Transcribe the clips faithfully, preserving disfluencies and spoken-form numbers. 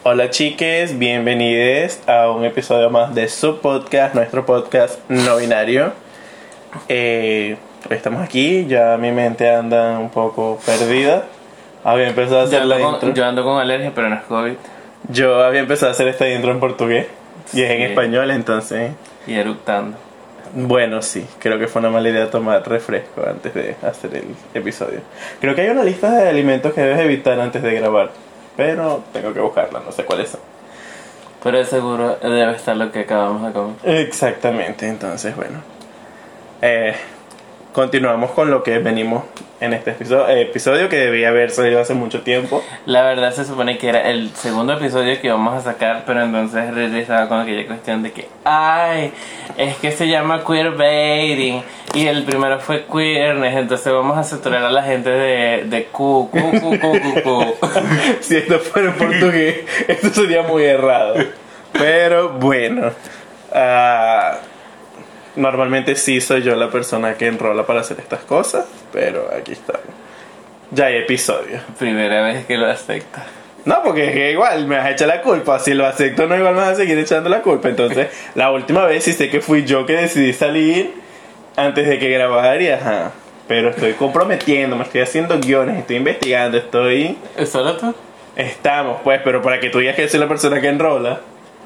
Hola chiques, bienvenidos a un episodio más de su podcast, nuestro podcast no binario. Eh, hoy estamos aquí, ya mi mente anda un poco perdida. Había empezado a hacer yo la ando intro. Con, yo ando con alergia, pero no es COVID. Yo había empezado a hacer esta intro en portugués y es en Sí. español, entonces... Y eructando. Bueno, sí, creo que fue una mala idea tomar refresco antes de hacer el episodio. Creo que hay una lista de alimentos que debes evitar antes de grabar, pero tengo que buscarla, no sé cuáles son. Pero de seguro debe estar lo que acabamos de comer. Exactamente, entonces bueno. Eh, continuamos con lo que venimos en este episodio, eh, episodio que debía haber salido hace mucho tiempo. La verdad se supone que era el segundo episodio que íbamos a sacar, pero entonces regresaba con aquella cuestión de que ay, es que se llama queerbaiting y el primero fue queerness, entonces vamos a saturar a la gente de, de Q, Q, Q, Q, Q, Q. Si esto fuera en portugués, esto sería muy errado. Pero bueno, uh, normalmente sí soy yo la persona que enrola para hacer estas cosas, pero aquí está. Ya hay episodio. Primera vez que lo acepta. No, porque es que igual me vas a echar la culpa. Si lo acepto, no, igual me vas a seguir echando la culpa. Entonces, la última vez sí sé que fui yo que decidí salir antes de que grabar y ajá. Pero estoy comprometiendo, me estoy haciendo guiones, estoy investigando, estoy... ¿Es solo tú? Estamos, pues, pero para que tú digas que soy la persona que enrola.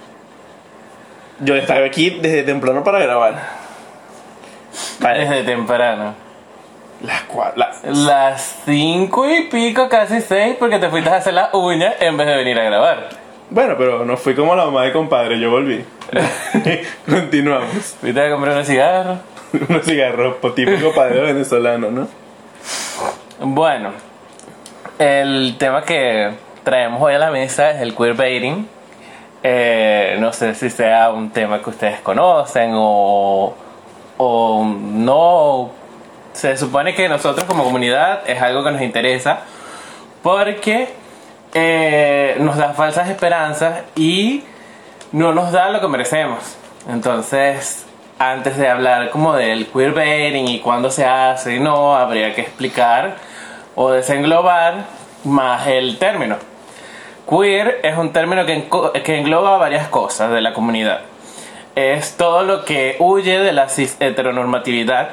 Yo estaba aquí desde temprano para grabar. Vale. Desde temprano. Las cuatro. La... Las cinco y pico, casi seis, porque te fuiste a hacer las uñas en vez de venir a grabar. Bueno, pero no fui como la mamá de compadre, yo volví. Continuamos. Fuiste a comprar unos cigarros. Unos cigarros, pues, típico padre venezolano, ¿no? Bueno, el tema que traemos hoy a la mesa es el queerbaiting. Eh, no sé si sea un tema que ustedes conocen o, o no. Se supone que nosotros como comunidad es algo que nos interesa porque eh, nos da falsas esperanzas y no nos da lo que merecemos. Entonces, antes de hablar como del queerbaiting y cuándo se hace y no, habría que explicar o desenglobar más el término. Queer es un término que, enco- que engloba varias cosas de la comunidad. Es todo lo que huye de la cis heteronormatividad.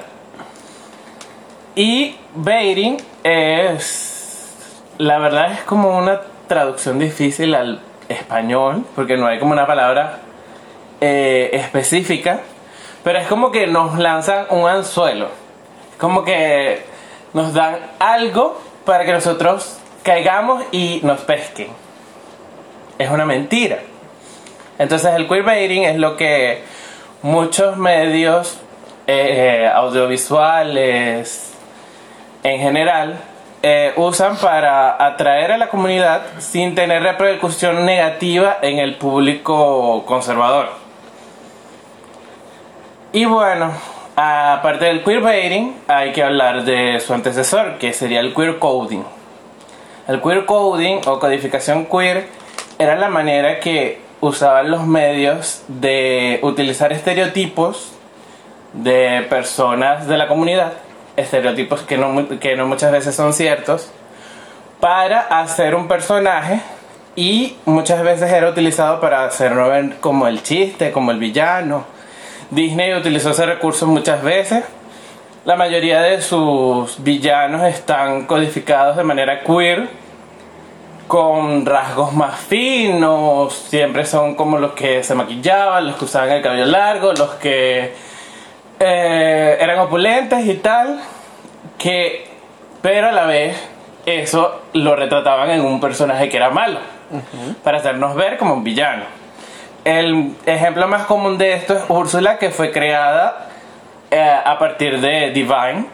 Y baiting es, la verdad es como una traducción difícil al español, porque no hay como una palabra eh, específica, pero es como que nos lanzan un anzuelo, como que nos dan algo para que nosotros caigamos y nos pesquen. Es una mentira. Entonces el queerbaiting es lo que muchos medios eh, audiovisuales en general eh, usan para atraer a la comunidad sin tener repercusión negativa en el público conservador. Y bueno, aparte del queerbaiting hay que hablar de su antecesor, que sería el queer coding. El queer coding o codificación queer era la manera que usaban los medios de utilizar estereotipos de personas de la comunidad, estereotipos que no, que no muchas veces son ciertos, para hacer un personaje, y muchas veces era utilizado para hacerlo ver como el chiste, como el villano. Disney utilizó ese recurso muchas veces. La mayoría de sus villanos están codificados de manera queer, con rasgos más finos. Siempre son como los que se maquillaban, los que usaban el cabello largo, los que eh, eran opulentes y tal, que, pero a la vez eso lo retrataban en un personaje que era malo, uh-huh, para hacernos ver como un villano. El ejemplo más común de esto es Úrsula, que fue creada eh, a partir de Divine.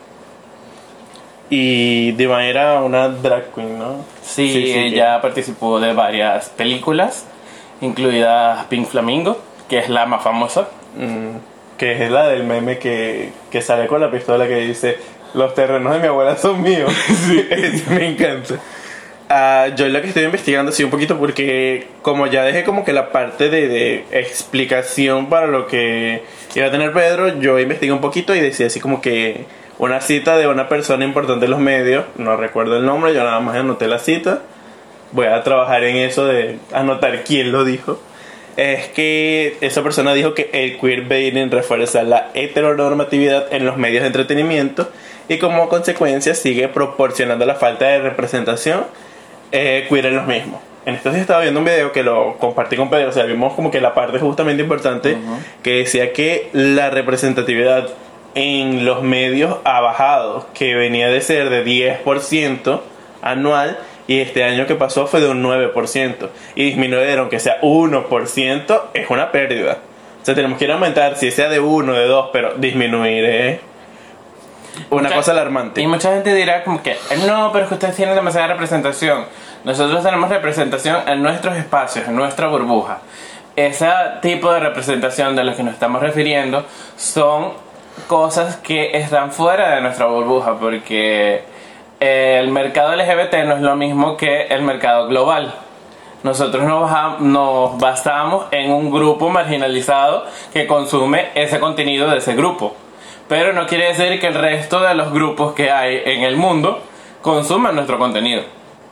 Y Divine era una drag queen, ¿no? Sí, sí, sí, ella que... participó de varias películas, incluida Pink Flamingo, que es la más famosa. Mm, que es la del meme que, que sale con la pistola que dice: los terrenos de mi abuela son míos. Sí, eso me encanta. Uh, yo lo que estoy investigando sí un poquito, porque como ya dejé como que la parte de, de explicación para lo que iba a tener Pedro, yo investigué un poquito y decía así como que una cita de una persona importante en los medios, no recuerdo el nombre, yo nada más anoté la cita, voy a trabajar en eso de anotar quién lo dijo, es que esa persona dijo que el queerbaiting refuerza la heteronormatividad en los medios de entretenimiento y como consecuencia sigue proporcionando la falta de representación eh, queer en los mismos. En estos días estaba viendo un video que lo compartí con Pedro, o sea, vimos como que la parte justamente importante, uh-huh, que decía que la representatividad en los medios ha bajado, que venía de ser de diez por ciento anual y este año que pasó fue de un nueve por ciento, y disminuir aunque sea uno por ciento es una pérdida. O sea, tenemos que ir a aumentar, si sea de uno, de dos, pero disminuir es una mucha, cosa alarmante. Y mucha gente dirá como que no, pero es que ustedes tienen demasiada representación. Nosotros tenemos representación en nuestros espacios, en nuestra burbuja. Ese tipo de representación de lo que nos estamos refiriendo son cosas que están fuera de nuestra burbuja, porque el mercado L G B T no es lo mismo que el mercado global. Nosotros nos, bajamos, nos basamos en un grupo marginalizado que consume ese contenido de ese grupo, pero no quiere decir que el resto de los grupos que hay en el mundo consuman nuestro contenido.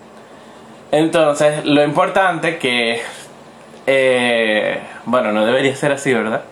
Entonces, lo importante que, eh, bueno, no debería ser así, ¿verdad?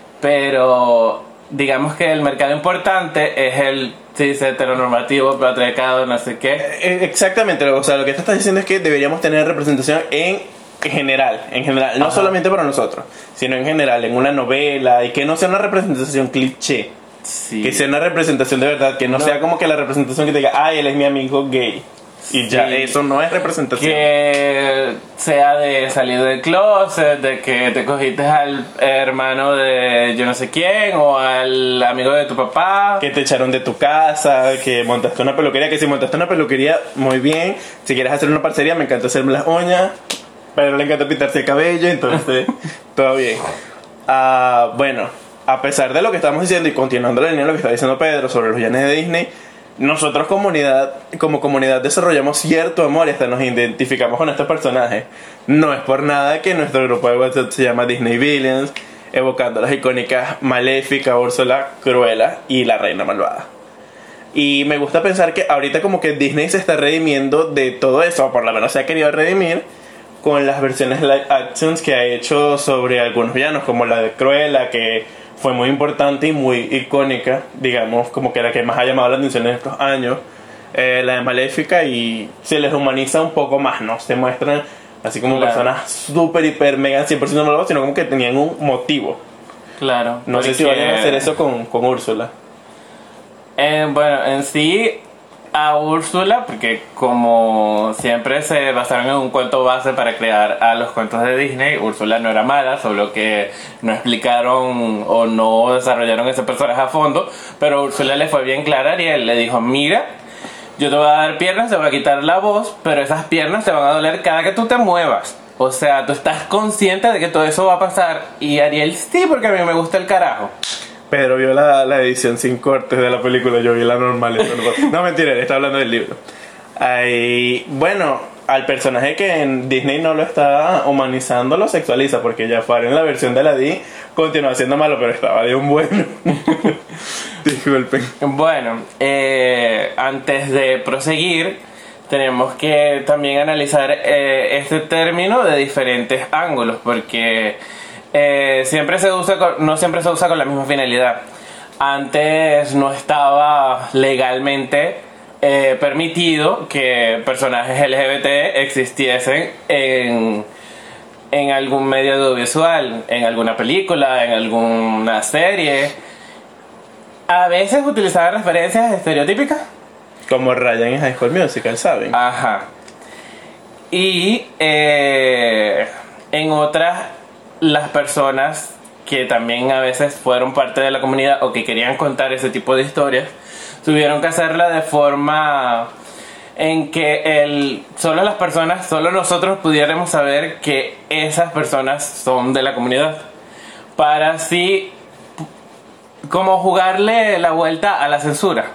Pero digamos que el mercado importante es el, se dice, heteronormativo, patriarcado, no sé qué. Exactamente, o sea, lo que te estás diciendo es que deberíamos tener representación en general, en general, no Ajá. solamente para nosotros, sino en general, en una novela, y que no sea una representación cliché. Sí. Que sea una representación de verdad, que no, no sea como que la representación que te diga, ay, él es mi amigo gay. Y sí, ya eso no es representación. Que sea de salir del closet, de que te cogiste al hermano de yo no sé quién, o al amigo de tu papá. Que te echaron de tu casa, que montaste una peluquería. Que si montaste una peluquería, muy bien. Si quieres hacer una parcería, me encanta hacerme las uñas, pero le encanta pintarse el cabello, entonces todo bien. Uh, bueno, a pesar de lo que estamos diciendo y continuando la línea de lo que está diciendo Pedro sobre los villanos de Disney, nosotros comunidad, como comunidad desarrollamos cierto amor y hasta nos identificamos con estos personajes. No es por nada que nuestro grupo de WhatsApp se llama Disney Villains, evocando las icónicas Maléfica, Úrsula, Cruella y la Reina Malvada. Y me gusta pensar que ahorita como que Disney se está redimiendo de todo eso, o por lo menos se ha querido redimir con las versiones live actions que ha hecho sobre algunos villanos, como la de Cruella, que fue muy importante y muy icónica, digamos, como que la que más ha llamado la atención en estos años. Eh, la de Maléfica, y se les humaniza un poco más, ¿no? Se muestran así como claro. personas súper, hiper, mega, cien por ciento malvadas, sino como que tenían un motivo. Claro. No porque... sé si vayan a hacer eso con, con Úrsula. Eh, bueno, en sí, a Úrsula, porque como siempre se basaron en un cuento base para crear a los cuentos de Disney, Úrsula no era mala, solo que no explicaron o no desarrollaron ese personaje a fondo, pero Úrsula le fue bien clara a Ariel, le dijo, mira, yo te voy a dar piernas, te voy a quitar la voz, pero esas piernas te van a doler cada que tú te muevas. O sea, tú estás consciente de que todo eso va a pasar. Y Ariel, sí, porque a mí me gusta el carajo. Pedro vio la, la edición sin cortes de la película, yo vi la normal. No, no, mentira, él está hablando del libro. Ay, bueno, al personaje que en Disney no lo está humanizando, lo sexualiza, porque Jafar en la versión de Aladdin continúa siendo malo, pero estaba de un bueno. Disculpen. Bueno, eh, antes de proseguir, tenemos que también analizar eh, este término de diferentes ángulos, porque... Eh, siempre se usa con, no siempre se usa con la misma finalidad. Antes no estaba legalmente eh, permitido que personajes L G B T existiesen en, en algún medio audiovisual, en alguna película, en alguna serie. A veces utilizaban referencias estereotípicas, como Ryan en High School Musical, ¿saben? Ajá. Y eh, en otras, las personas que también a veces fueron parte de la comunidad o que querían contar ese tipo de historias, tuvieron que hacerla de forma en que el, solo las personas, solo nosotros pudiéramos saber que esas personas son de la comunidad, para así como jugarle la vuelta a la censura.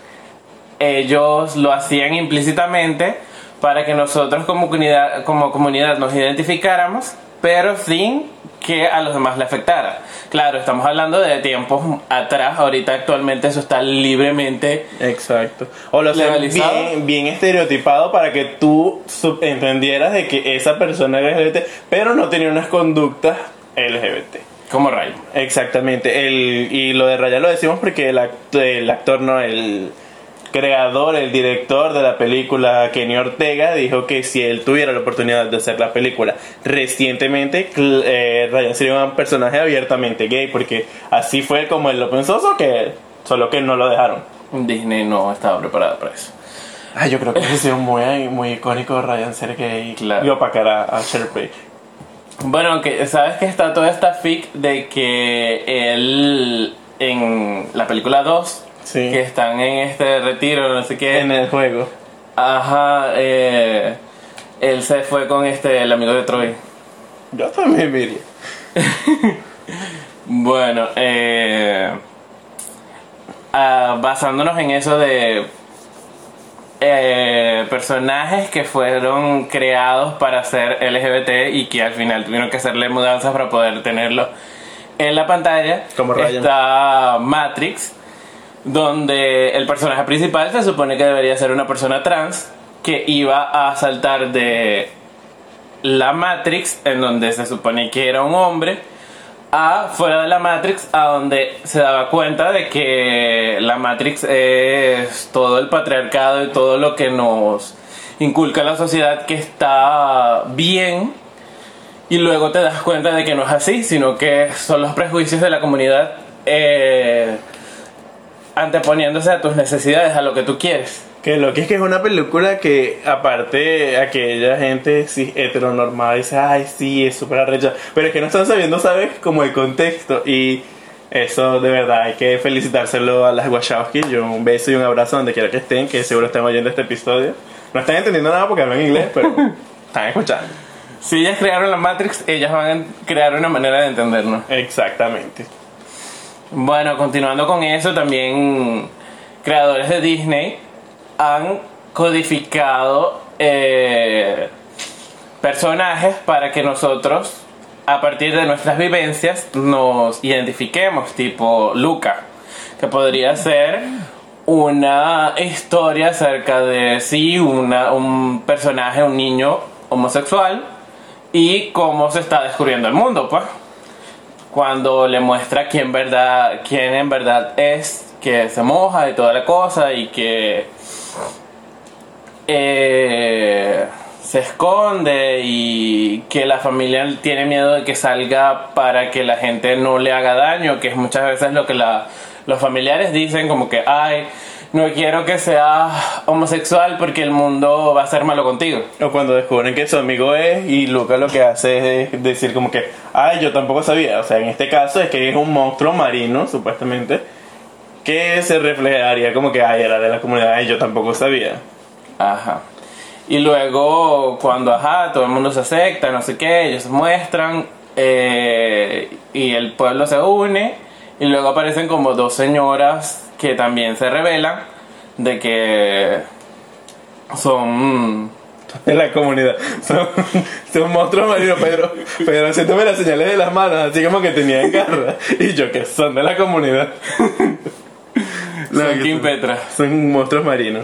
Ellos lo hacían implícitamente para que nosotros como comunidad, como comunidad nos identificáramos, pero sin que a los demás le afectara. Claro, estamos hablando de tiempos atrás, ahorita actualmente eso está libremente Exacto. O lo hacen legalizado. bien, bien estereotipado para que tú sub- entendieras de que esa persona era L G B T, pero no tenía unas conductas L G B T. Como Ray. Exactamente. El, y lo de Raya lo decimos porque el, act- el actor, no, el creador, el director de la película, Kenny Ortega, dijo que si él tuviera la oportunidad de hacer la película recientemente, cl- eh, Ryan sería un personaje abiertamente gay, porque así fue como él lo pensó, solo que, solo que no lo dejaron. Disney no estaba preparado para eso. Ah, yo creo que hubiese sido muy, muy icónico Ryan ser gay, Claro. y opacar a, a Sherpay. Bueno, aunque sabes que está toda esta fic de que él en la película dos, Sí. que están en este retiro, no sé qué. En el juego. Ajá, eh, él se fue con este, el amigo de Troy. Yo también me iría. Bueno, eh, ah, basándonos en eso de eh, personajes que fueron creados para ser L G B T y que al final tuvieron que hacerle mudanzas para poder tenerlo en la pantalla, Como Ryan. está Matrix, donde el personaje principal se supone que debería ser una persona trans que iba a saltar de la Matrix, en donde se supone que era un hombre, a fuera de la Matrix, a donde se daba cuenta de que la Matrix es todo el patriarcado y todo lo que nos inculca la sociedad que está bien, y luego te das cuenta de que no es así, sino que son los prejuicios de la comunidad eh, anteponiéndose a tus necesidades, a lo que tú quieres. Que lo que es que es una película que, aparte, aquella gente sí, heteronormada dice, ay, sí, es súper arrecha. Pero es que no están sabiendo, ¿sabes? Como el contexto. Y eso, de verdad, hay que felicitárselo a las Wachowski. Yo un beso y un abrazo donde quiera que estén, que seguro están oyendo este episodio. No están entendiendo nada porque hablan inglés, pero están escuchando. Si ellas crearon la Matrix, ellas van a crear una manera de entendernos. Exactamente. Bueno, continuando con eso, también creadores de Disney han codificado eh, personajes para que nosotros, a partir de nuestras vivencias, nos identifiquemos, tipo Luca, que podría ser una historia acerca de, sí, una, un personaje, un niño homosexual, y cómo se está descubriendo el mundo, pues. Cuando le muestra quién, verdad, quién en verdad es, que se moja y toda la cosa, y que eh, se esconde, y que la familia tiene miedo de que salga para que la gente no le haga daño, que es muchas veces lo que la, los familiares dicen, como que, ay, no quiero que seas homosexual porque el mundo va a ser malo contigo. O cuando descubren que su amigo es, y Luca lo que hace es decir como que, ay, yo tampoco sabía. O sea, en este caso es que es un monstruo marino, supuestamente, que se reflejaría como que, ay, era de la comunidad, ay, yo tampoco sabía. Ajá. Y luego cuando, ajá, todo el mundo se acepta, no sé qué, ellos se muestran, eh, y el pueblo se une, y luego aparecen como dos señoras que también se revelan de que son De la comunidad. Son, son monstruos marinos, pero, pero haciéndome las señales de las manos, así como que tenían garras. Y yo que son de la comunidad. No, son que Kim son- Petra. Son monstruos marinos.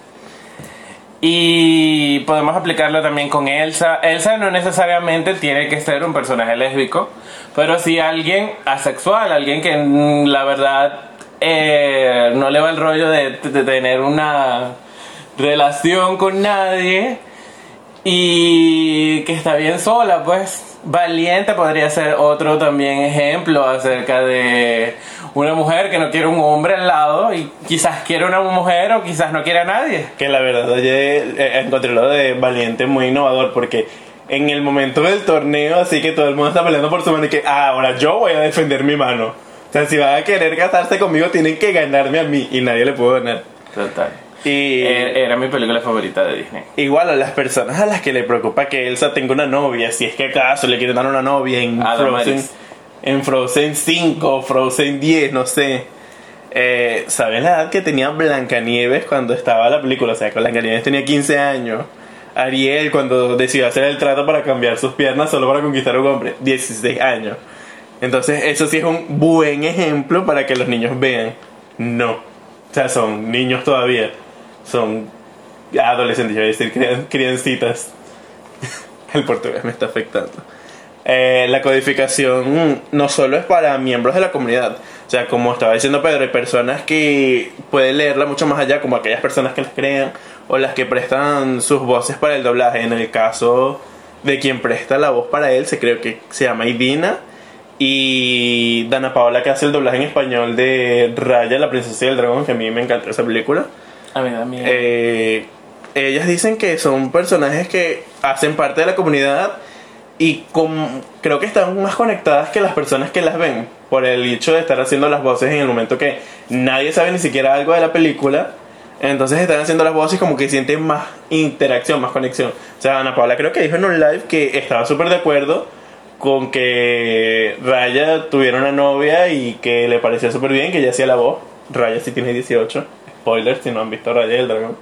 Y podemos aplicarlo también con Elsa. Elsa no necesariamente tiene que ser un personaje lésbico, pero sí alguien asexual, alguien que mm, la verdad eh, no le va el rollo de, de tener una relación con nadie y que está bien sola, pues. Valiente podría ser otro también ejemplo acerca de una mujer que no quiere un hombre al lado y quizás quiere una mujer o quizás no quiere a nadie. Que la verdad, oye, eh, encontré lo de Valiente muy innovador, porque en el momento del torneo, así que todo el mundo está peleando por su mano y que, ah, ahora yo voy a defender mi mano. O sea, si van a querer casarse conmigo, tienen que ganarme a mí y nadie le puede ganar. Total. Y Eh, Era mi película favorita de Disney. igual a las personas a las que le preocupa que Elsa tenga una novia, si es que acaso le quieren dar una novia en A Frozen, Damaris. en Frozen cinco, Frozen diez, no sé. Eh, ¿Sabes la edad que tenía Blancanieves cuando estaba la película? O sea, que Blancanieves tenía quince años. Ariel cuando decidió hacer el trato para cambiar sus piernas solo para conquistar a un hombre, dieciséis años. Entonces eso sí es un buen ejemplo para que los niños vean. No, o sea, son niños todavía, son adolescentes, yo voy a decir crian- criancitas. El portugués me está afectando. Eh, la codificación no solo es para miembros de la comunidad, o sea, como estaba diciendo Pedro, hay personas que pueden leerla mucho más allá, como aquellas personas que las crean o las que prestan sus voces para el doblaje. En el caso de quien presta la voz para él, se creo que se llama Idina, y Dana Paola, que hace el doblaje en español de Raya, la princesa y el dragón, que a mí me encantó esa película. A mí también. Eh, ellas dicen que son personajes que hacen parte de la comunidad y con, creo que están más conectadas que las personas que las ven, por el hecho de estar haciendo las voces en el momento que nadie sabe ni siquiera algo de la película. Entonces están haciendo las voces como que sienten más interacción, más conexión. O sea, Ana Paula creo que dijo en un live que estaba súper de acuerdo con que Raya tuviera una novia y que le parecía súper bien que ella hacía la voz. Raya sí tiene dieciocho. Spoilers si no han visto Raya y el dragón.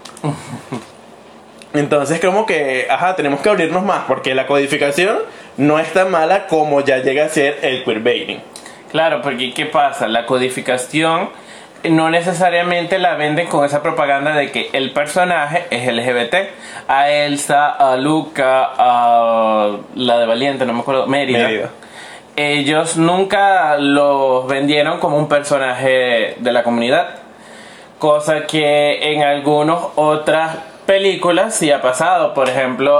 Entonces como que, ajá, tenemos que abrirnos más, porque la codificación no es tan mala como ya llega a ser el queerbaiting. Claro, porque ¿qué pasa? La codificación no necesariamente la venden con esa propaganda de que el personaje es L G B T. A Elsa, a Luca, a la de Valiente, no me acuerdo, Mérida. Mérida. Ellos nunca los vendieron como un personaje de la comunidad. Cosa que en algunas otras películas sí ha pasado. Por ejemplo,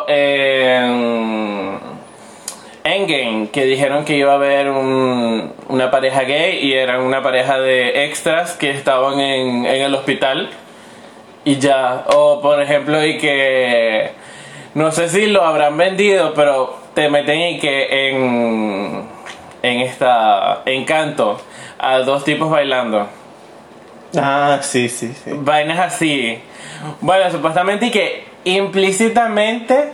en Endgame, que dijeron que iba a haber un, una pareja gay y eran una pareja de extras que estaban en, en el hospital y ya. O por ejemplo, y que no sé si lo habrán vendido, pero te meten y que en en esta Encanto a dos tipos bailando. Ah, sí, sí, sí. Vainas así. Bueno, supuestamente y que implícitamente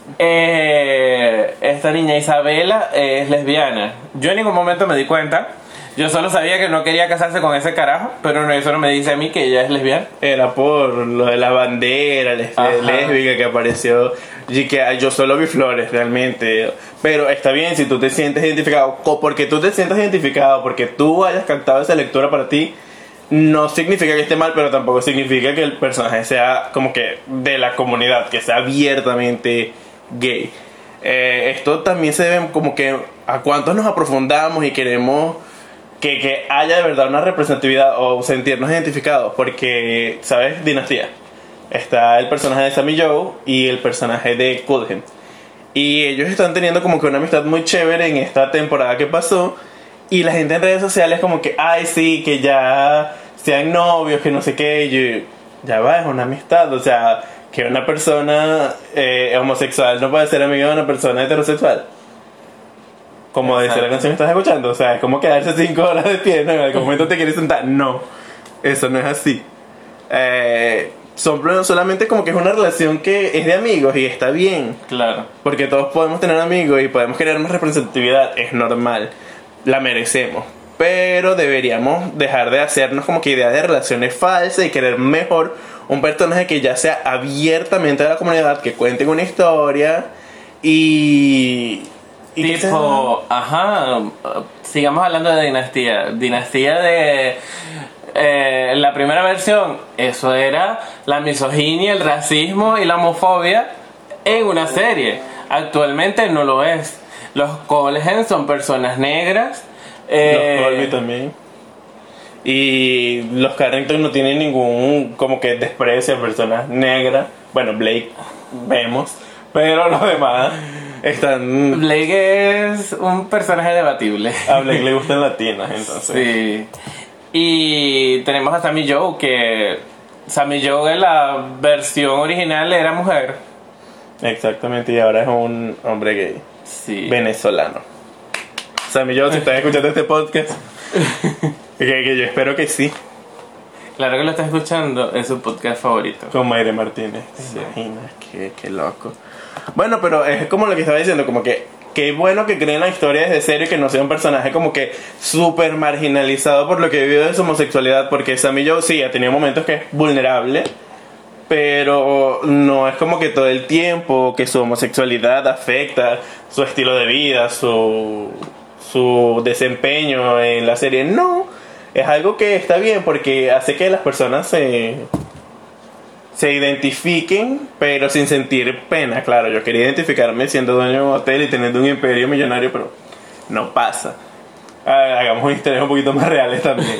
eh, esta niña Isabela es lesbiana. Yo en ningún momento me di cuenta. Yo solo sabía que no quería casarse con ese carajo, pero no, eso no me dice a mí que ella es lesbiana. Era por lo de la bandera les- Ajá. lésbica que apareció. Y que ay, yo solo vi flores realmente. Pero está bien si tú te sientes identificado. co- Porque tú te sientas identificado, porque tú hayas captado esa lectura para ti, no significa que esté mal, pero tampoco significa que el personaje sea como que de la comunidad, que sea abiertamente gay. Eh, esto también se debe como que a cuántos nos aprofundamos y queremos que, que haya de verdad una representatividad o sentirnos identificados. Porque, ¿sabes? Dinastía. Está el personaje de Sammy Joe y el personaje de Cullen. Y ellos están teniendo como que una amistad muy chévere en esta temporada que pasó. Y la gente en redes sociales como que, ay sí, que ya sean novios, que no sé qué. Y yo, ya va, es una amistad. O sea, que una persona eh, homosexual no puede ser amiga de una persona heterosexual. Como dice la canción que estás escuchando. O sea, es como quedarse cinco horas de pie, ¿no? En algún momento te quieres sentar. No, eso no es así. Eh, son solamente como que es una relación que es de amigos y está bien. Claro. Porque todos podemos tener amigos y podemos querer más representatividad, es normal, la merecemos. Pero deberíamos dejar de hacernos como que ideas de relaciones falsas y querer mejor un personaje que ya sea abiertamente de la comunidad, que cuente una historia y... y que sea- Tipo, ajá, sigamos hablando de Dinastía. Dinastía de... Eh, la primera versión, eso era la misoginia, el racismo y la homofobia en una serie. Actualmente no lo es. Los Cullen son personas negras. eh, Los Colby también. Y los Carrington no tienen ningún como que desprecio a personas negras. Bueno, Blake vemos, pero los demás están... Blake es un personaje debatible. A Blake le gustan latinas, entonces. Sí. Y tenemos a Sammy Joe, que Sammy Joe en la versión original era mujer. Exactamente, y ahora es un hombre gay Sí. venezolano. Sammy Joe, si estás escuchando este podcast, que, que yo espero que sí, Claro que lo está escuchando, es su podcast favorito. con Mayre Martínez. ¿Te imaginas? Qué, qué loco. Bueno, pero es como lo que estaba diciendo, como que qué bueno que creen la historia desde cero y que no sea un personaje como que súper marginalizado por lo que vivió de su homosexualidad, porque Sammy Joe sí ha tenido momentos que es vulnerable, pero no es como que todo el tiempo que su homosexualidad afecta su estilo de vida, su, su desempeño en la serie. No, es algo que está bien porque hace que las personas se, se identifiquen, pero sin sentir pena. Claro, yo quería identificarme siendo dueño de un hotel y teniendo un imperio millonario, pero no pasa. Ah, hagamos historias un poquito más reales también.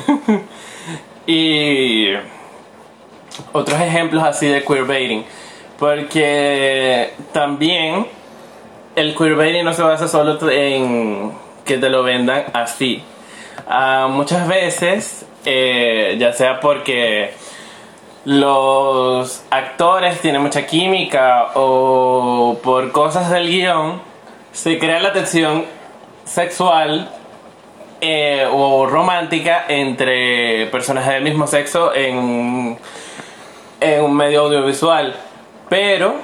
Y otros ejemplos así de queerbaiting, porque también el queerbaiting no se basa solo en que te lo vendan así. Uh, muchas veces, eh, ya sea porque los actores tienen mucha química o por cosas del guión, se crea la tensión sexual eh, o romántica entre personajes del mismo sexo en, en un medio audiovisual, pero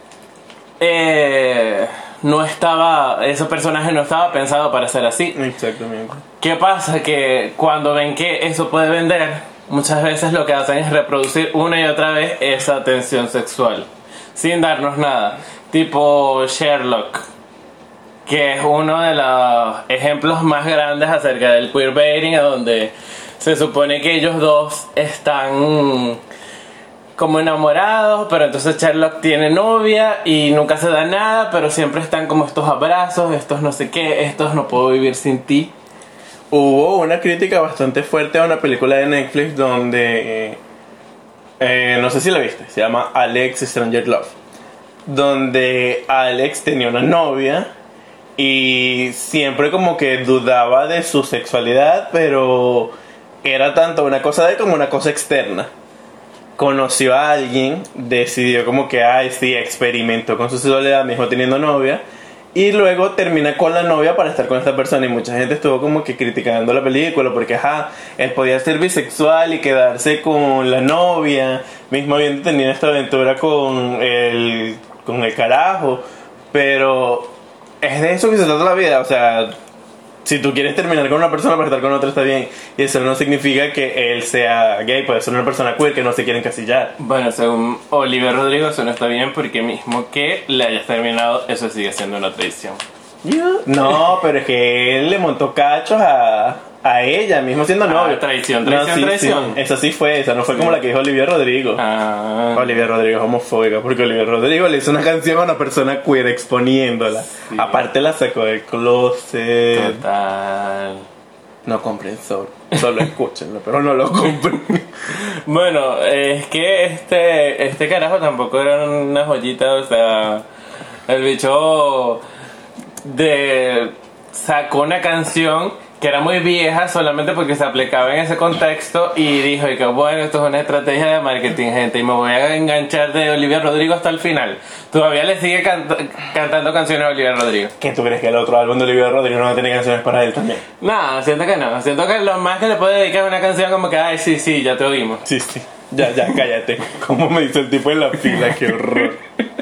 eh, no estaba, ese personaje no estaba pensado para ser así. Exactamente. ¿Qué pasa? Que cuando ven que eso puede vender, muchas veces lo que hacen es reproducir una y otra vez esa tensión sexual sin darnos nada, tipo Sherlock, que es uno de los ejemplos más grandes acerca del queerbaiting, donde se supone que ellos dos están como enamorados, pero entonces Sherlock tiene novia y nunca se da nada, pero siempre están como estos abrazos, estos no sé qué, estos no puedo vivir sin ti. Hubo una crítica bastante fuerte a una película de Netflix donde, eh, no sé si la viste, se llama Alex Stranger Love, donde Alex tenía una novia y siempre como que dudaba de su sexualidad, pero era tanto una cosa de él como una cosa externa. Conoció a alguien, decidió como que, ay, sí, experimentó con su sexualidad mismo teniendo novia, y luego termina con la novia para estar con esta persona, y mucha gente estuvo como que criticando la película porque, ajá, él podía ser bisexual y quedarse con la novia, mismo habiendo tenido esta aventura con el, con el carajo, pero es de eso que se trata la vida. O sea, si tú quieres terminar con una persona para estar con otra está bien, y eso no significa que él sea gay, puede ser una persona queer que no se quiere encasillar. Bueno, según Olivia Rodrigo eso no está bien porque mismo que le hayas terminado, eso sigue siendo una traición. Yeah. No, pero es que él le montó cachos a, a ella, mismo siendo novio. Ah, traición, traición, no, sí, traición. Sí. Esa sí fue, esa no fue sí. Como la que dijo Olivia Rodrigo. Ah. Olivia Rodrigo es homofóbica porque Olivia Rodrigo le hizo una canción a una persona queer exponiéndola. Sí. Aparte la sacó del closet. Total. No compren solo, solo escúchenlo, pero no lo compren. Bueno, es que este este carajo tampoco era una joyita, o sea, el bicho de sacó una canción que era muy vieja solamente porque se aplicaba en ese contexto y dijo y que bueno, esto es una estrategia de marketing, gente, y me voy a enganchar de Olivia Rodrigo hasta el final. Todavía le sigue canta- cantando canciones a Olivia Rodrigo. ¿Qué tú crees que el otro álbum de Olivia Rodrigo no va a tener canciones para él también? No, siento que no, siento que lo más que le puede dedicar es una canción como que ay sí, sí, ya te oímos. Sí, sí, ya, ya, cállate. Como me dice el tipo en la fila, qué horror.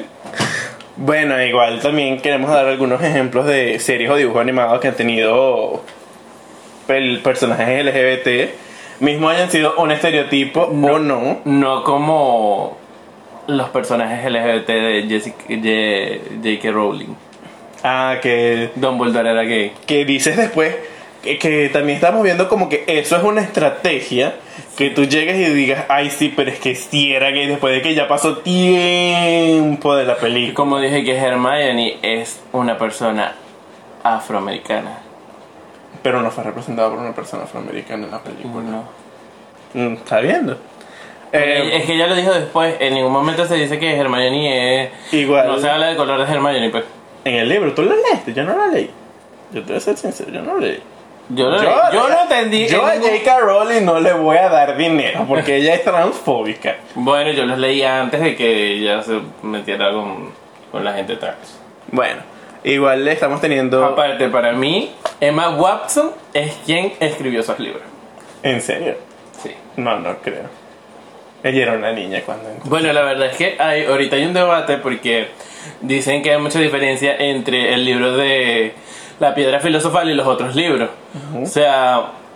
Bueno, igual también queremos dar algunos ejemplos de series o dibujos animados que han tenido el personajes L G B T, mismo hayan sido un estereotipo no, o no. No como los personajes L G B T de Jessica, J K Rowling. Ah, que Dumbledore era gay. Que dices después que, que también estamos viendo como que eso es una estrategia, que tú llegues y digas, ay sí, pero es que sí era gay después de que ya pasó tiempo de la película. Como dije que Hermione es una persona afroamericana. Pero no fue representado por una persona afroamericana en la película. No. Mm, ¿Está viendo? Eh, es que ella lo dijo después. En ningún momento se dice que Hermione es... Igual. No se habla del color de Hermione, pues. En el libro, ¿tú lo leíste? Yo no lo leí. Yo te voy a ser sincero, yo no lo leí. Yo, lo yo, leí. yo no entendí. Yo a ningún... J K Rowling no le voy a dar dinero porque ella es transfóbica. Bueno, yo los leí antes de que ella se metiera con, con la gente trans. Bueno, igual le estamos teniendo... Aparte, para mí, Emma Watson es quien escribió esos libros. ¿En serio? Sí. No, no creo. Ella era una niña cuando... Bueno, la verdad es que hay, ahorita hay un debate porque dicen que hay mucha diferencia entre el libro de La Piedra Filosofal y los otros libros. Uh-huh. O sea,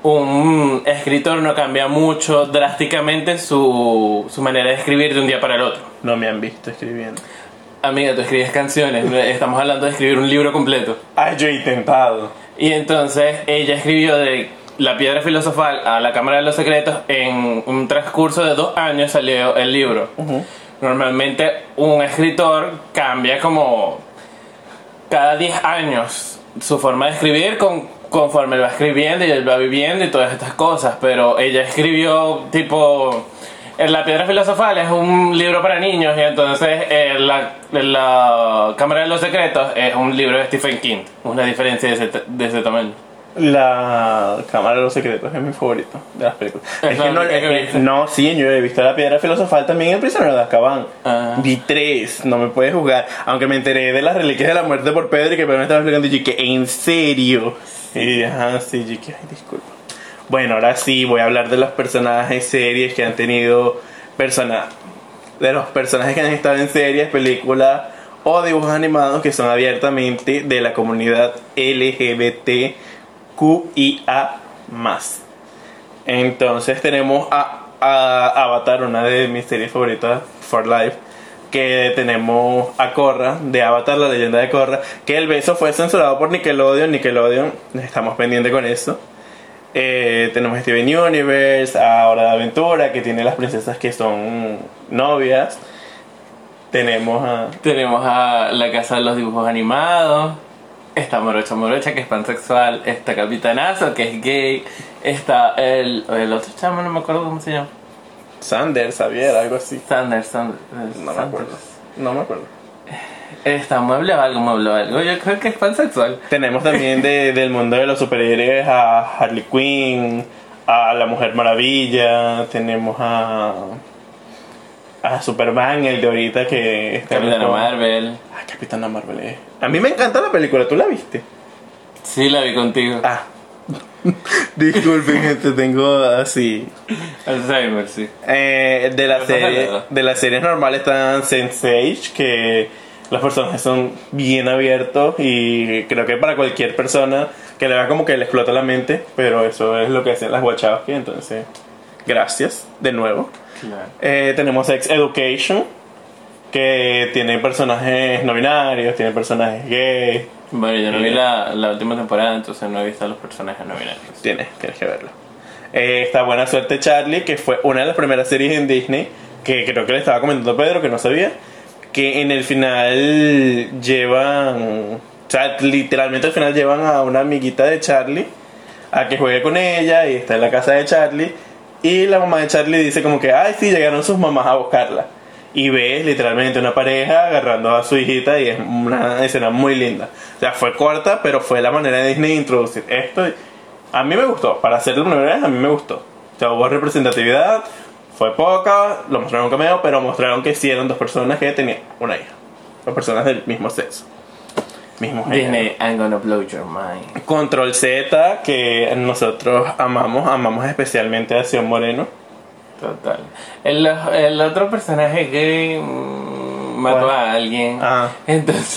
un escritor no cambia mucho drásticamente su, su manera de escribir de un día para el otro. No me han visto escribiendo. Amiga, tú escribes canciones, estamos hablando de escribir un libro completo. Ah, yo he intentado. Y entonces ella escribió de La Piedra Filosofal a La Cámara de los Secretos en un transcurso de dos años salió el libro. Uh-huh. Normalmente un escritor cambia como cada diez años su forma de escribir con, conforme él va escribiendo y él va viviendo y todas estas cosas, pero ella escribió tipo... La Piedra Filosofal es un libro para niños y entonces eh, la, la Cámara de los Secretos es un libro de Stephen King. Una diferencia de ese, de ese tamaño. La Cámara de los Secretos es mi favorito de las películas. Es, es que no, es que, no, sí, yo he visto La Piedra Filosofal también, El Prisionero de Azkaban. Uh-huh. Vi tres, no me puedes juzgar. Aunque me enteré de las reliquias de la muerte por Pedro y que Pedro me estaba explicando y que en serio. Y ajá, sí, y que ay, disculpa. Bueno, ahora sí voy a hablar de los personajes, series que han tenido personas, de los personajes que han estado en series, películas o dibujos animados que son abiertamente de la comunidad L G B T Q I A más. Entonces tenemos a, a Avatar, una de mis series favoritas, For Life, que tenemos a Korra, de Avatar, la leyenda de Korra, que el beso fue censurado por Nickelodeon, Nickelodeon, estamos pendientes con eso. Eh, tenemos Steven Universe, a Hora de Aventura, que tiene las princesas que son novias. Tenemos a... Tenemos a La Casa de los Dibujos Animados. Está Morocha Morocha, que es pansexual. Está Capitanazo, que es gay. Está el, el otro chamo, no me acuerdo cómo se llama. Sanders, Xavier, algo así. Sanders, Sanders. No me acuerdo. No me acuerdo. Está Mueble o algo, Mueble o algo. Yo creo que es pansexual. Tenemos también de, del mundo de los superhéroes a Harley Quinn, a la Mujer Maravilla. Tenemos a... a Superman, el de ahorita que está... Capitana Marvel. Ah, Capitana Marvel. Eh. A mí me encanta la película, ¿tú la viste? Sí, la vi contigo. Ah. Disculpen, gente, tengo así... Alzheimer, sí. Eh, de, la serie, de las series normales están sense eight, que los personajes son bien abiertos y creo que para cualquier persona que le vea como que le explota la mente, pero eso es lo que hacen las Wachowski, entonces gracias de nuevo. Claro. Eh, tenemos Sex Education, que tiene personajes no binarios, tiene personajes gays. Bueno, yo no vi la, la última temporada, entonces no he visto a los personajes no binarios. Tienes, tienes que verlo. Eh, está Buena Suerte Charlie, que fue una de las primeras series en Disney, que creo que le estaba comentando a Pedro, que no sabía, que en el final llevan, o sea, literalmente al final llevan a una amiguita de Charlie a que juegue con ella y está en la casa de Charlie y la mamá de Charlie dice como que, ay sí, llegaron sus mamás a buscarla. Y ves literalmente una pareja agarrando a su hijita y es una escena muy linda. O sea, fue corta, pero fue la manera de Disney de introducir esto. A mí me gustó, para hacerlo la primera vez a mí me gustó. O sea, hubo representatividad, fue poca, lo mostraron un cameo, pero mostraron que sí eran dos personas que tenían una hija. Dos personas del mismo sexo. Mismo Disney, I'm gonna blow your mind. Control Z, que nosotros amamos, amamos especialmente a Sion Moreno. Total. El, el otro personaje gay mmm, mató a alguien. Ah. Entonces.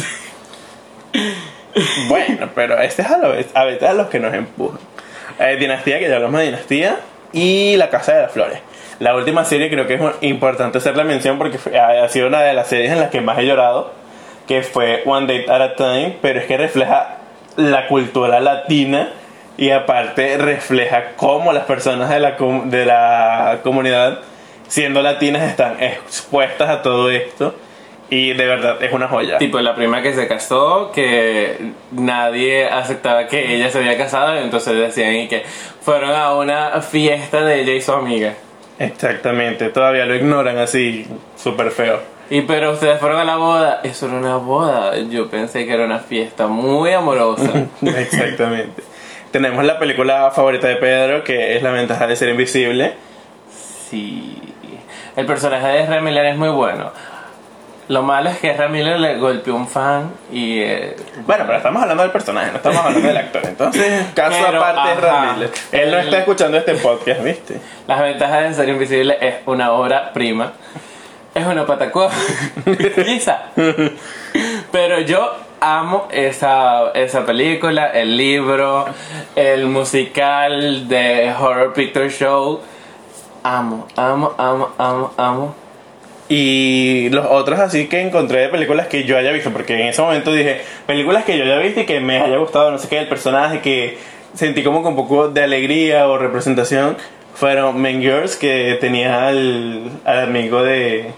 Bueno, pero este es a, lo, a veces a los que nos empujan. Eh, Dinastía, que ya hablamos de Dinastía. Y La Casa de las Flores. La última serie creo que es importante hacer la mención porque fue, ha, ha sido una de las series en las que más he llorado. Que fue One Day at a Time. Pero es que refleja la cultura latina. Y aparte refleja cómo las personas de la, de la comunidad, siendo latinas, están expuestas a todo esto. Y de verdad es una joya. Tipo la prima que se casó, que nadie aceptaba que ella se había casado, entonces decían que fueron a una fiesta de ella y su amiga. Exactamente, todavía lo ignoran así, súper feo. Y pero ustedes fueron a la boda. Eso era una boda. Yo pensé que era una fiesta muy amorosa. Exactamente. Tenemos la película favorita de Pedro, que es La Ventaja de Ser Invisible. Sí. El personaje de Ezra Miller es muy bueno. Lo malo es que Ezra Miller le golpeó un fan y... Eh, bueno, pero estamos hablando del personaje, no estamos hablando del actor. Entonces, caso pero, aparte de Ezra Miller. Él no el, está escuchando este podcast, ¿viste? Las Ventajas de Ser Invisible es una obra prima. Es una patacuá. Lisa. Pero yo amo esa, esa película, el libro, el musical de Horror Picture Show. Amo, amo, amo, amo, amo. Y los otros así que encontré de películas que yo haya visto, porque en ese momento dije, películas que yo haya visto y que me haya gustado, no sé qué, el personaje, que sentí como con un poco de alegría o representación, fueron Mean Girls, que tenía al, al amigo de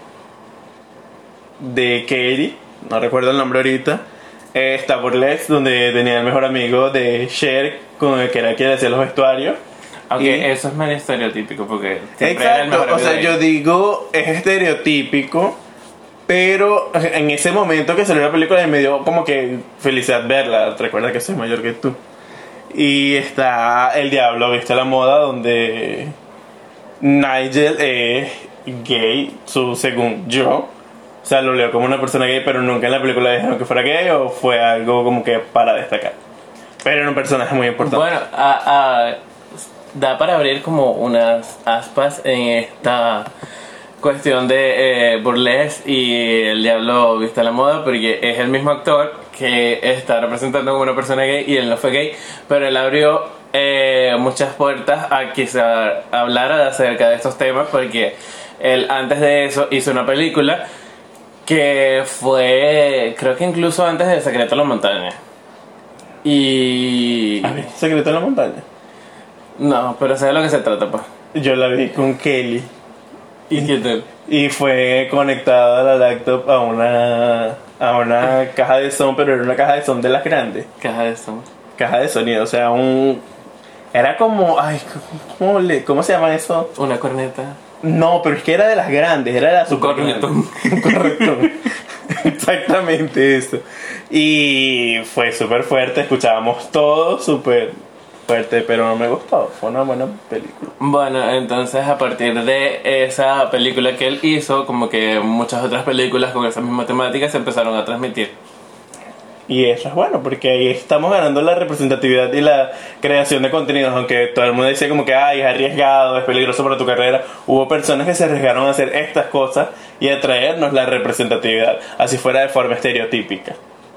de Katie, no recuerdo el nombre ahorita. eh, está Burlesque, donde tenía el mejor amigo de Cher, con el que era quien hacía los vestuarios. Aunque Y- eso es más estereotípico porque siempre era el Exacto, mejor o sea, amigo de yo digo, es estereotípico, pero en ese momento que salió la película me dio como que felicidad verla. Recuerda que soy mayor que tú. Y está El Diablo Viste la Moda, donde Nigel es gay, su, según yo. O sea, lo leo como una persona gay, pero nunca en la película dijeron que fuera gay o fue algo como que para destacar. Pero era un personaje muy importante. Bueno, a, a- da para abrir como unas aspas en esta cuestión de eh, Burlesque y El Diablo Viste a la Moda, porque es el mismo actor que está representando como una persona gay y él no fue gay, pero él abrió eh, muchas puertas a que se hablara acerca de estos temas, porque él antes de eso hizo una película que fue, creo que incluso antes de El Secreto de la Montaña. Y... ¿Has visto Secreto en la Montaña? No, pero sé de lo que se trata, pues. Yo la vi con Kelly. ¿Y qué tal? Y fue conectada a la laptop a una a una caja de son, pero era una caja de son de las grandes. Caja de son. Caja de sonido, o sea, un... Era como... Ay, ¿cómo, le, ¿cómo se llama eso? Una corneta. No, pero es que era de las grandes, era de las Un super cornetón. grandes. Un cornetón. Exactamente eso. Y fue súper fuerte, escuchábamos todo súper fuerte, pero no me gustó. Fue una buena película. Bueno, entonces a partir de esa película que él hizo, como que muchas otras películas con esa misma temática se empezaron a transmitir. Y eso es bueno, porque ahí estamos ganando la representatividad y la creación de contenidos. Aunque todo el mundo decía como que ay, es arriesgado, es peligroso para tu carrera, hubo personas que se arriesgaron a hacer estas cosas y a traernos la representatividad, así fuera de forma estereotípica.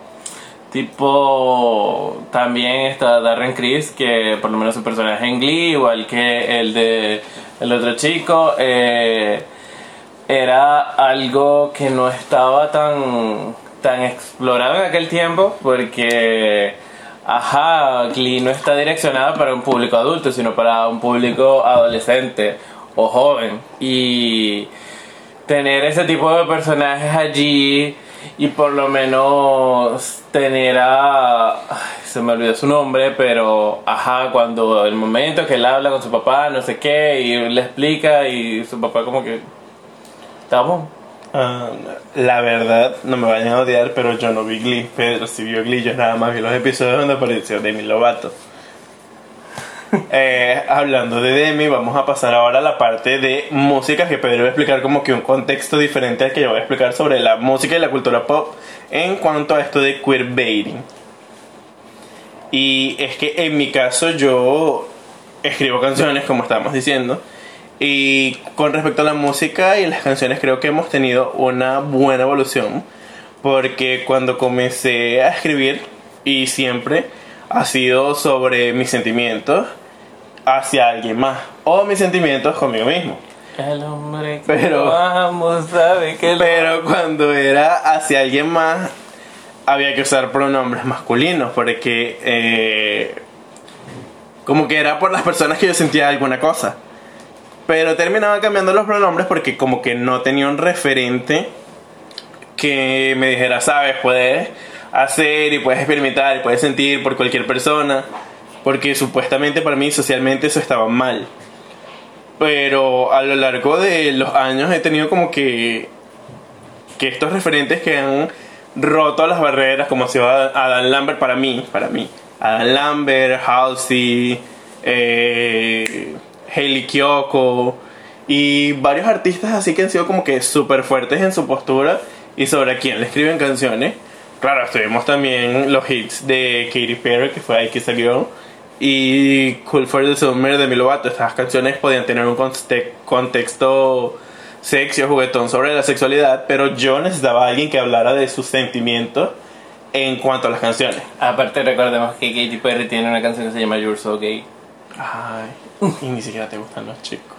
Tipo, también está Darren Criss, que por lo menos su personaje en Glee, igual que el de el otro chico, eh, era algo que no estaba tan, tan explorado en aquel tiempo, porque, ajá, Glee no está direccionada para un público adulto, sino para un público adolescente o joven. Y tener ese tipo de personajes allí y por lo menos tener a... ay, se me olvidó su nombre, pero ajá, cuando el momento que él habla con su papá, no sé qué, y le explica y su papá como que... ¿Estamos? Ah, la verdad, no me vayan a odiar, pero yo no vi Glee. Pedro sí vio Glee, yo nada más vi los episodios donde apareció Demi Lovato. Eh, hablando de Demi, vamos a pasar ahora a la parte de música, que Pedro va a explicar como que un contexto diferente al que yo voy a explicar sobre la música y la cultura pop en cuanto a esto de queerbaiting. Y es que en mi caso yo escribo canciones, como estábamos diciendo, y con respecto a la música y las canciones creo que hemos tenido una buena evolución, porque cuando comencé a escribir, y siempre ha sido sobre mis sentimientos hacia alguien más, o mis sentimientos conmigo mismo. El hombre que Pero- lo amo sabe que lo- Pero cuando era hacia alguien más, había que usar pronombres masculinos, porque eh, como que era por las personas que yo sentía alguna cosa. Pero terminaba cambiando los pronombres porque como que no tenía un referente que me dijera, sabes, puedes hacer y puedes experimentar y puedes sentir por cualquier persona, porque supuestamente para mí socialmente eso estaba mal. Pero a lo largo de los años he tenido como que que estos referentes que han roto las barreras, como ha sido Adam Lambert para mí, para mí, Adam Lambert, Halsey, eh, Hayley Kiyoko y varios artistas así que han sido como que súper fuertes en su postura y sobre a quién le escriben canciones. Claro, tuvimos también los hits de Katy Perry, que fue I Kiss a Girl, y Cool for the Summer de Demi Lovato. Estas canciones podían tener un conte- contexto sexy o juguetón sobre la sexualidad, pero yo necesitaba a alguien que hablara de sus sentimientos en cuanto a las canciones. Aparte, recordemos que Katy Perry tiene una canción que se llama You're So Gay. Ay, y ni siquiera te gustan los chicos.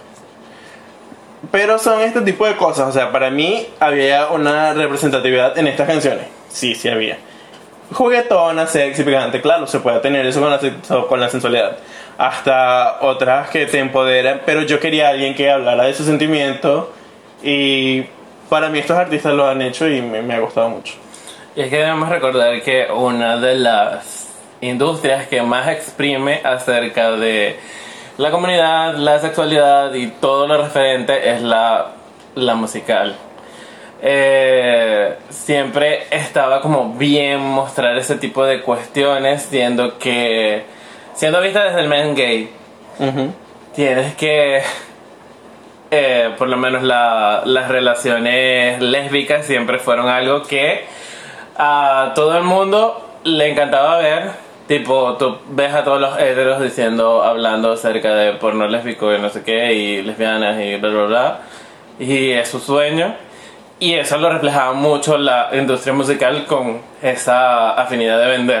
Pero son este tipo de cosas. O sea, para mí había una representatividad en estas canciones. Sí, sí había. Juguetona, sexy, picante. Claro, se puede tener eso con la, con la sensualidad. Hasta otras que te empoderan. Pero yo quería a alguien que hablara de sus sentimientos. Y para mí estos artistas lo han hecho y me, me ha gustado mucho. Y es que debemos recordar que una de las industrias que más exprime acerca de la comunidad, la sexualidad y todo lo referente es la, la musical. Eh, siempre estaba como bien mostrar ese tipo de cuestiones, siendo que, siendo vista desde el men gay, Uh-huh. tienes que, eh, por lo menos la, las relaciones lésbicas siempre fueron algo que a todo el mundo le encantaba ver. Tipo, tú ves a todos los héteros diciendo, hablando acerca de porno lésbico y no sé qué, y lesbianas y bla bla bla, y es su sueño. Y eso lo reflejaba mucho la industria musical con esa afinidad de vender.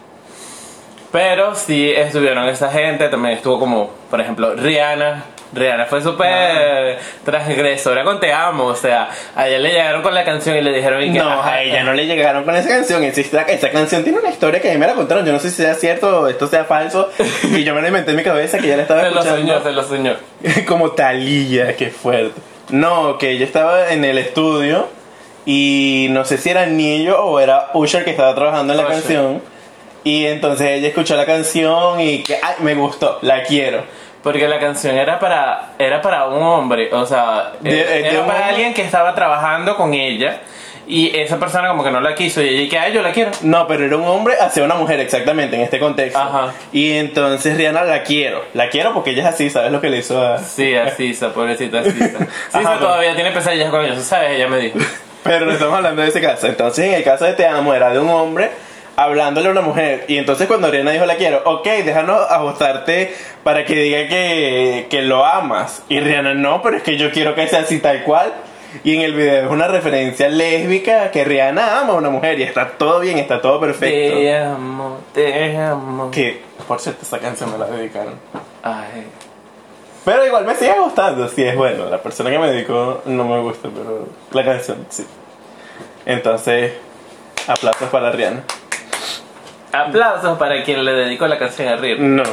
Pero sí estuvieron esa gente, también estuvo como, por ejemplo, Rihanna. Rihanna fue súper transgresora con Te Amo, o sea, a ella le llegaron con la canción y le dijeron... Y que, no, ajá, a ella no le llegaron con esa canción. Esa, esa canción tiene una historia que a mí me la contaron. Yo no sé si sea cierto o esto sea falso. Y yo me la inventé en mi cabeza que ella la estaba se lo escuchando. soñó, se lo soñó. Como Thalía, qué fuerte. No, que ella estaba en el estudio y no sé si era Nillo o era Usher que estaba trabajando en la Usher. canción. Y entonces ella escuchó la canción y que, ay, me gustó, la quiero. Porque la canción era para era para un hombre, o sea, De- era de un para hombre. alguien que estaba trabajando con ella y esa persona como que no la quiso y ella que, ay, yo la quiero. No, pero era un hombre hacia una mujer, exactamente, en este contexto. Ajá. Y entonces Rihanna la quiero. La quiero porque ella es así, ¿sabes lo que le hizo a...? Sí, así, esa pobrecita así. Ajá, Sí, pero- todavía tiene pesadillas con eso, ¿sabes? Ella me dijo. Pero no estamos hablando de ese caso. Entonces, en el caso de Te Amo, era de un hombre hablándole a una mujer. Y entonces cuando Rihanna dijo la quiero, ok, déjanos ajustarte para que diga que, que lo amas. Y Rihanna, no, pero es que yo quiero que sea así tal cual. Y en el video es una referencia lésbica que Rihanna ama a una mujer. Y está todo bien, está todo perfecto. Te amo, te amo. Que, por cierto, esa canción me la dedicaron. Ay. Pero igual me sigue gustando, sí, es bueno. La persona que me dedicó no me gusta, pero la canción sí. Entonces, aplausos para Rihanna. Aplausos para quien le dedicó la canción a Rihanna. No.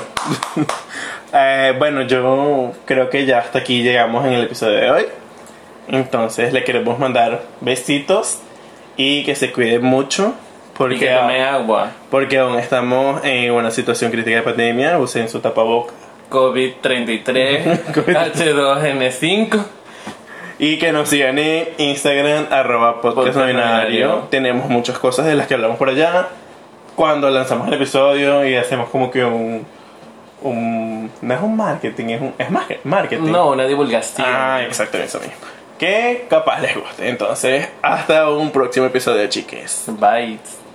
Eh, bueno, yo creo que ya hasta aquí llegamos en el episodio de hoy. Entonces, le queremos mandar besitos y que se cuiden mucho. Porque, Y que tomen agua. porque aún estamos en una situación crítica de pandemia. Usen su tapabocas. COVID treinta y tres, H dos N cinco. Y que nos sigan en Instagram, arroba podcast Podcast no no binario. binario. Tenemos muchas cosas de las que hablamos por allá. Cuando lanzamos el episodio y hacemos como que un... un no es un marketing, es un... es market- marketing. No, una divulgación. Ah, exacto, eso mismo. Que capaz les guste. Entonces, hasta un próximo episodio, chiques. Bye.